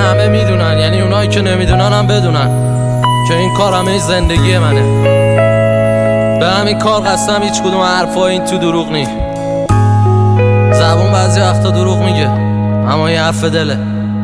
همه میدونن، یعنی اونایی که نمیدونن هم بدونن که این کار همه زندگی منه. به همین کار قسم هیچ کدوم حرفای این تو دروغ نی. زبون بعضی وقتا دروغ میگه اما یه حرف دله.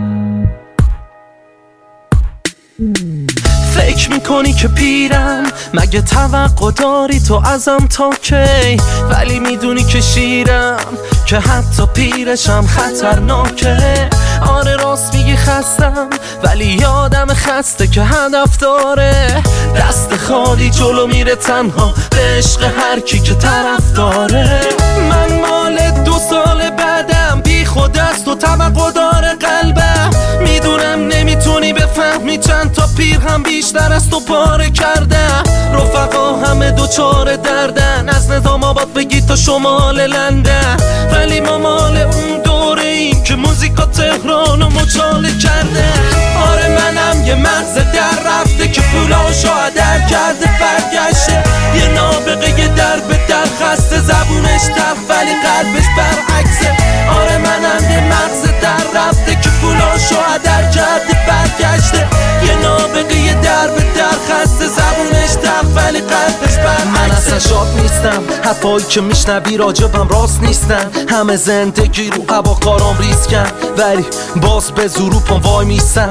فکر میکنی که پیرم، مگه توقع داری تو ازم تا کی؟ ولی میدونی که شیرم، که حتی پیرشم خطرناکه. آره راست میگی خستم، ولی یادم خسته که هدف داره. دست خالی جلو میره تنها به عشق هر کی که طرف داره. من مال 2 سال بعدم، بی خود است و توقع داره قلبم. میدونم نمیتونی بفهمی چند تا پیر هم بیشتر از تو پاره کردم. رفقا همه دوچار دردن، از نظام آباد بگی تا شمال لندن. ولی ما مال اون دوره ایم که موزیکا تهران و مچاله کرده. آره منم یه مغز در رفته که پولاشو هدر کرده برگشته. یه نابغه یه در به در خسته، زبونش تلخ ولی قلبش برعکسه. آره منم یه مغز در رفته که پولاشو هدر کرده برگشته. یه نابغه یه در به در خسته، زبونش تلخ ولی قلبش برعکسه. من اصلا شاد نیستم، حرفایی که میشنوی راجبم راست نیستن. همه زندگی رو هواکارام ریسکن، ولی باز به زور پام وای میستم.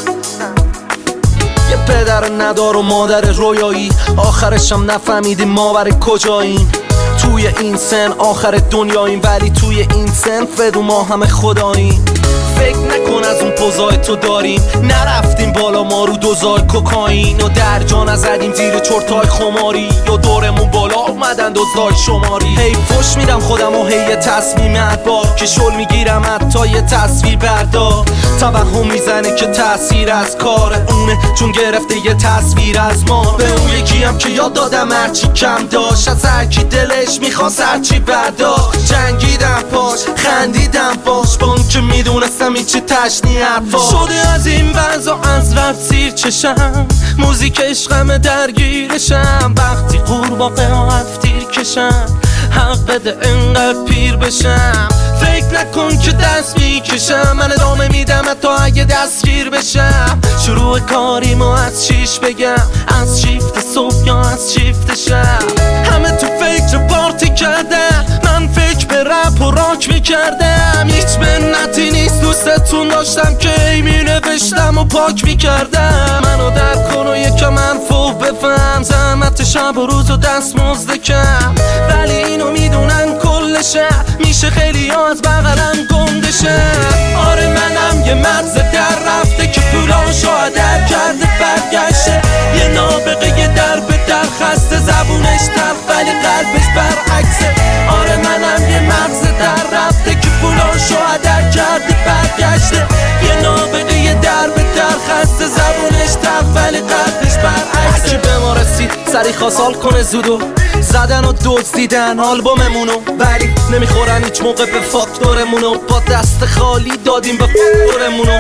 یه پدر ندار و مادر رویایی، آخرشم نفهمیدیم ما برای کجاییم. توی این سن آخر دنیاییم، ولی توی این سن فدو ما همه خداییم. فکر نکن از اون پوزای تو داریم، نرفتیم بالا ما رو دوزای کوکائین. و در جا نزدیم زیر چرتای خماری، یا دورمون بالا اومدن دوزای شماری. هی فش میدم خودم و هی تصمیم ادبار، که شل میگیرم حتی یه تصویر بردار. توهم میزنه که تأثیر از کار اونه، چون گرفته یه تصویر از ما. به اون یکی هم که یاد دادم هرچی کم داشت، از هرکی دلش میخواست هرچی برداشت. جنگیدم پاش، خندیدم باش، با اون که میدونستم هیچی تشنی حرفا. شده از این وضع از رفت سیر چشم، موزیک عشقم درگیرشم. وقتی قورباغه ها هفتیر کشم، حق بده انقدر پیر بشم. فکر نکن که دست میکشم، من ادامه میدم حتی اگه دستگیر بشم. شروع کاریمو از 6 بگم، از شیفت صبح یا از شیفت شب. همه تو فکر پارتی کردم، من فکر به رپ و راک میکردم. هیچ منتی نیست دوستتون داشتم که ای مینوشتم و پاک میکردم. منو در کن و یکم منفوق بفهم، زحمت شب و روز و دست مزدکم. ولی اینو میدونن کل شهر، میشه خیلی ها از بغلم گندشه. آره منم یه مغز در رفته که پولاشو هدر کرده برگشته. یه نابغه یه در به در خسته، زبونش تلخ ولی قلبش برعکسه. آره منم یه مغز در رفته که پولاشو هدر کرده برگشته. یه نابغه یه در به در خسته، زبونش تلخ ولی قلبش برعکسه. هرکی به ما رسید سری خواست حال کنه زودو، زدن و دزدیدن آلبوممونو، ولی نمیخورن هیچ موقع به فاکتورمونو. با دست خالی دادیم به فاکتورمونو،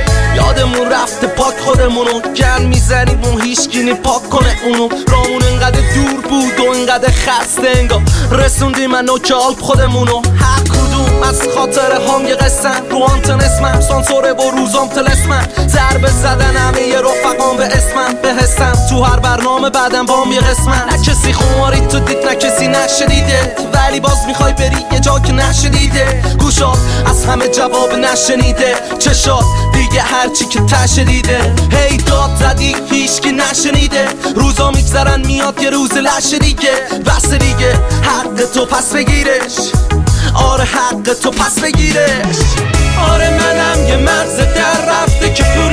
یادمون رفته پاک خودمونو. گن میزنیم اون هیچکی پاک کنه اونو. رامون انقدر دور بود و انقدر خسته، انگار رسوندیم من نوک آلب خودمونو. هر کدوم از خاطر هم یه قسم، رو آنتن اسمم سانسوره و روزام تلسمم. ضربه زدن همه یه رفقام به اسمم، به حسم تو هر برنامه بعدم بام یه قسمم. نه کسی خماری تو دید، نه کسی نشدیده، ولی باز میخوای بری یه جا که نشدیده. گوشات از همه جواب نشنیده، چشات دیگه هرچی که تشدیده. هی داد زدی هیچکی نشنیده، روزا میگذرن میاد یه روز لشه دیگه. بس دیگه حق تو پس بگیرش، آره حق تو پس بگیرش. آره منم یه مغز در رفته که